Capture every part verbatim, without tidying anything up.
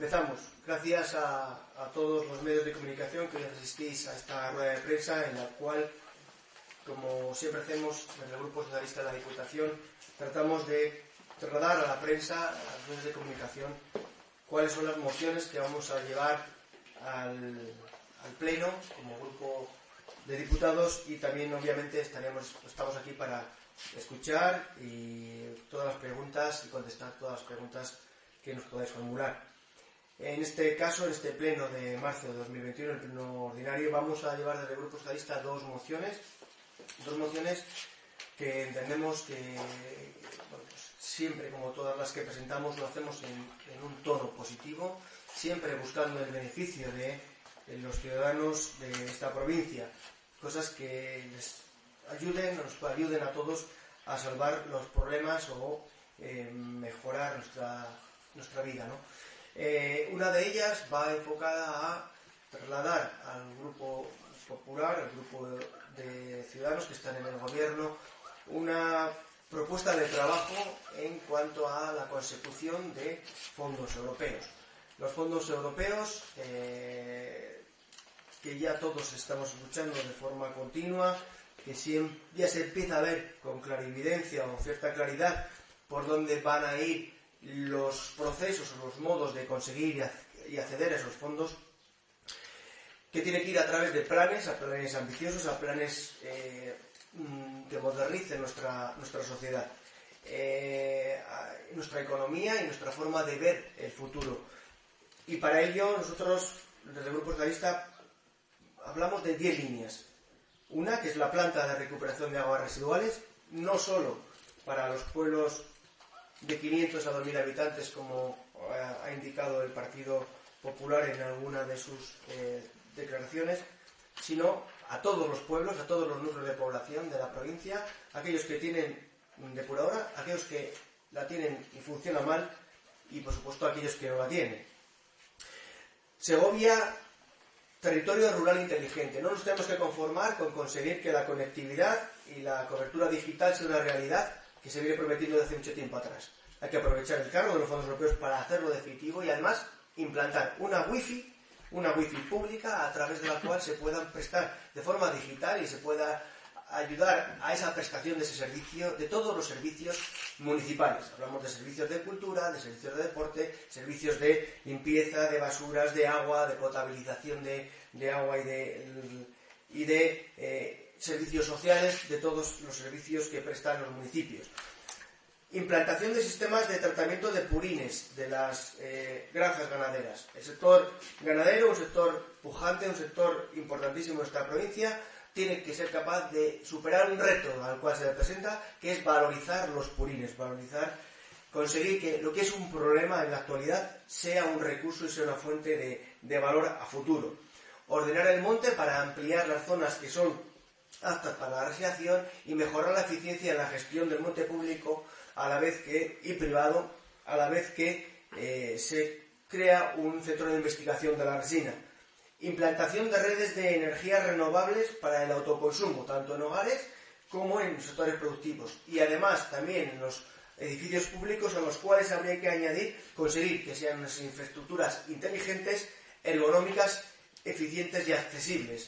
Empezamos. Gracias a, a todos los medios de comunicación que hoy asistís a esta rueda de prensa en la cual, como siempre hacemos desde el Grupo Socialista de la Diputación, tratamos de trasladar a la prensa, a los medios de comunicación, cuáles son las mociones que vamos a llevar al, al Pleno como grupo de diputados, y también obviamente estaremos, estamos aquí para escuchar y todas las preguntas y contestar todas las preguntas que nos podáis formular. En este caso, en este pleno de marzo de dos mil veintiuno, el pleno ordinario, vamos a llevar desde el Grupo Socialista dos mociones, dos mociones que entendemos que, bueno, pues siempre, como todas las que presentamos, lo hacemos en, en un tono positivo, siempre buscando el beneficio de, de los ciudadanos de esta provincia, cosas que les ayuden, nos ayuden a todos a salvar los problemas o eh, mejorar nuestra, nuestra vida, ¿no? Eh, una de ellas va enfocada a trasladar al grupo popular, al grupo de ciudadanos que están en el gobierno, una propuesta de trabajo en cuanto a la consecución de fondos europeos. Los fondos europeos eh, que ya todos estamos escuchando de forma continua, que ya se empieza a ver con clarividencia o cierta claridad por dónde van a ir los procesos o los modos de conseguir y acceder a esos fondos, que tiene que ir a través de planes, a planes ambiciosos, a planes eh, que modernicen nuestra, nuestra sociedad, eh, nuestra economía y nuestra forma de ver el futuro. Y para ello nosotros, desde el Grupo Socialista, hablamos de diez líneas. Una, que es la planta de recuperación de aguas residuales, no solo para los pueblos de quinientos a dos mil habitantes, como ha indicado el Partido Popular en alguna de sus eh, declaraciones, sino a todos los pueblos, a todos los núcleos de población de la provincia, aquellos que tienen depuradora, aquellos que la tienen y funciona mal, y por supuesto aquellos que no la tienen. Segovia, territorio rural inteligente. No nos tenemos que conformar con conseguir que la conectividad y la cobertura digital sea una realidad que se viene prometiendo desde mucho tiempo atrás. Hay que aprovechar el cargo de los fondos europeos para hacerlo definitivo y además implantar una wifi, una wifi pública a través de la cual se puedan prestar de forma digital y se pueda ayudar a esa prestación de ese servicio, de todos los servicios municipales. Hablamos de servicios de cultura, de servicios de deporte, servicios de limpieza, de basuras, de agua, de potabilización de, de agua y de, y de eh, servicios sociales, de todos los servicios que prestan los municipios. Implantación de sistemas de tratamiento de purines de las eh, granjas ganaderas. El sector ganadero, un sector pujante, un sector importantísimo en nuestra provincia, tiene que ser capaz de superar un reto al cual se le presenta, que es valorizar los purines, valorizar, conseguir que lo que es un problema en la actualidad sea un recurso y sea una fuente de, de valor a futuro. Ordenar el monte para ampliar las zonas que son aptas para la recreación y mejorar la eficiencia en la gestión del monte público a la vez que, y privado, a la vez que eh, se crea un centro de investigación de la resina. Implantación de redes de energías renovables para el autoconsumo, tanto en hogares como en sectores productivos. Y además también en los edificios públicos, a los cuales habría que añadir conseguir que sean unas infraestructuras inteligentes, ergonómicas, eficientes y accesibles.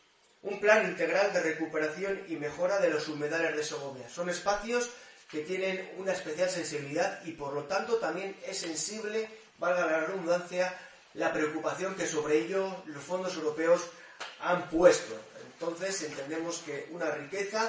Un plan integral de recuperación y mejora de los humedales de Segovia. Son espacios que tienen una especial sensibilidad y por lo tanto también es sensible, valga la redundancia, la preocupación que sobre ello los fondos europeos han puesto. Entonces entendemos que una riqueza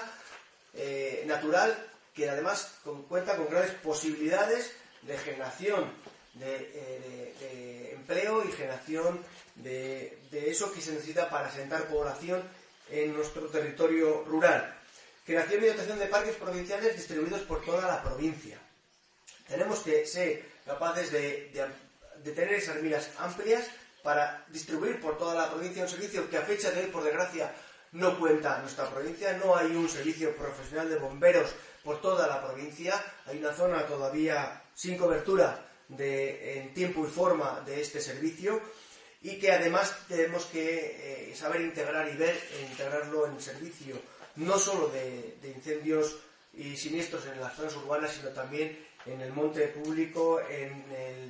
eh, natural que además con, cuenta con grandes posibilidades de generación de, eh, de, de empleo y generación de, de eso que se necesita para asentar población en nuestro territorio rural. Creación y dotación de parques provinciales distribuidos por toda la provincia. Tenemos que ser capaces de, de, de tener esas miras amplias para distribuir por toda la provincia un servicio que a fecha de hoy, por desgracia, no cuenta nuestra provincia. No hay un servicio profesional de bomberos por toda la provincia. Hay una zona todavía sin cobertura de, en tiempo y forma de este servicio, y que además tenemos que eh, saber integrar y ver e integrarlo en servicio no solo de, de incendios y siniestros en las zonas urbanas, sino también en el monte público, en el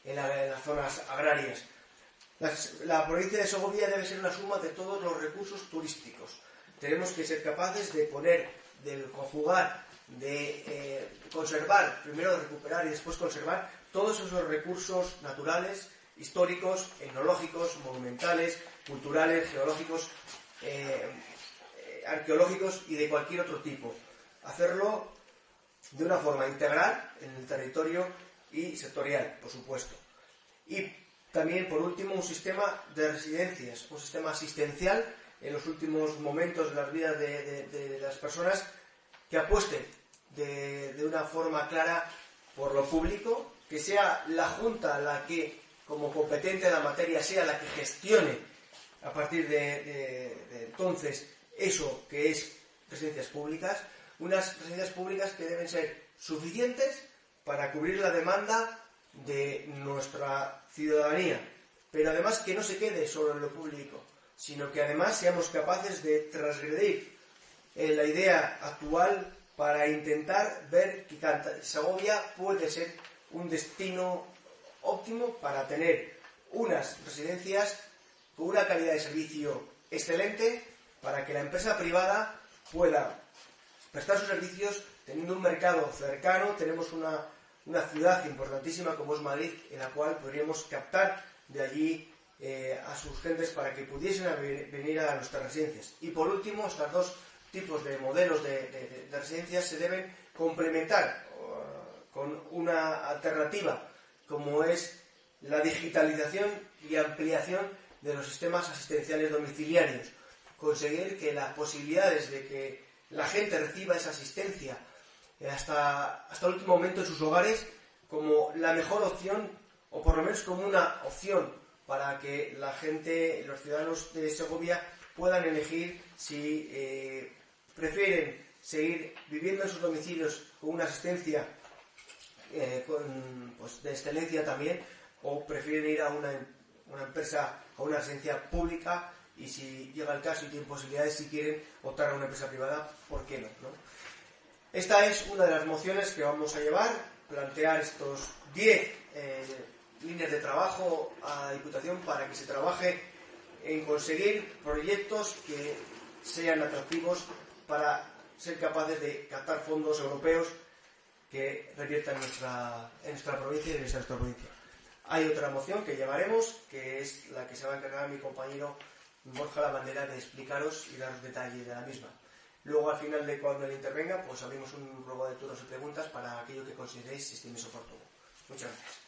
en, la, en las zonas agrarias. Las, la provincia de Segovia debe ser una suma de todos los recursos turísticos. Tenemos que ser capaces de poner, de conjugar, de eh, conservar, primero de recuperar y después conservar todos esos recursos naturales, históricos, etnológicos, monumentales, culturales, geológicos, eh, eh, arqueológicos y de cualquier otro tipo. Hacerlo de una forma integral en el territorio y sectorial, por supuesto. Y también, por último, un sistema de residencias, un sistema asistencial en los últimos momentos de las vidas de, de, de las personas, que apueste de, de una forma clara por lo público, que sea la Junta la que, como competente de la materia, sea la que gestione a partir de, de, de entonces eso que es residencias públicas, unas residencias públicas que deben ser suficientes para cubrir la demanda de nuestra ciudadanía, pero además que no se quede solo en lo público, sino que además seamos capaces de transgredir en la idea actual para intentar ver que Segovia puede ser un destino óptimo para tener unas residencias con una calidad de servicio excelente, para que la empresa privada pueda prestar sus servicios teniendo un mercado cercano. Tenemos una, una ciudad importantísima como es Madrid, en la cual podríamos captar de allí eh, a sus gentes para que pudiesen venir a nuestras residencias. Y por último, estos dos tipos de modelos de, de, de residencias se deben complementar uh, con una alternativa como es la digitalización y ampliación de los sistemas asistenciales domiciliarios. Conseguir que las posibilidades de que la gente reciba esa asistencia hasta, hasta el último momento en sus hogares como la mejor opción, o por lo menos como una opción para que la gente, los ciudadanos de Segovia puedan elegir si eh, prefieren seguir viviendo en sus domicilios con una asistencia eh, con, pues, de excelencia también, o prefieren ir a una, una empresa, a una residencia pública, y si llega el caso y tienen posibilidades, si quieren optar a una empresa privada, ¿por qué no? ¿no? Esta es una de las mociones que vamos a llevar, plantear estos diez eh, líneas de trabajo a la Diputación para que se trabaje en conseguir proyectos que sean atractivos para ser capaces de captar fondos europeos que reviertan en nuestra, en nuestra provincia y en nuestra provincia. Hay otra moción que llevaremos, que es la que se va a encargar mi compañero Borja Lavandera de explicaros y daros detalles de la misma. Luego, al final de cuando él intervenga, pues abrimos un ruego de turnos y preguntas para aquello que consideréis si estiméis oportuno. Muchas gracias.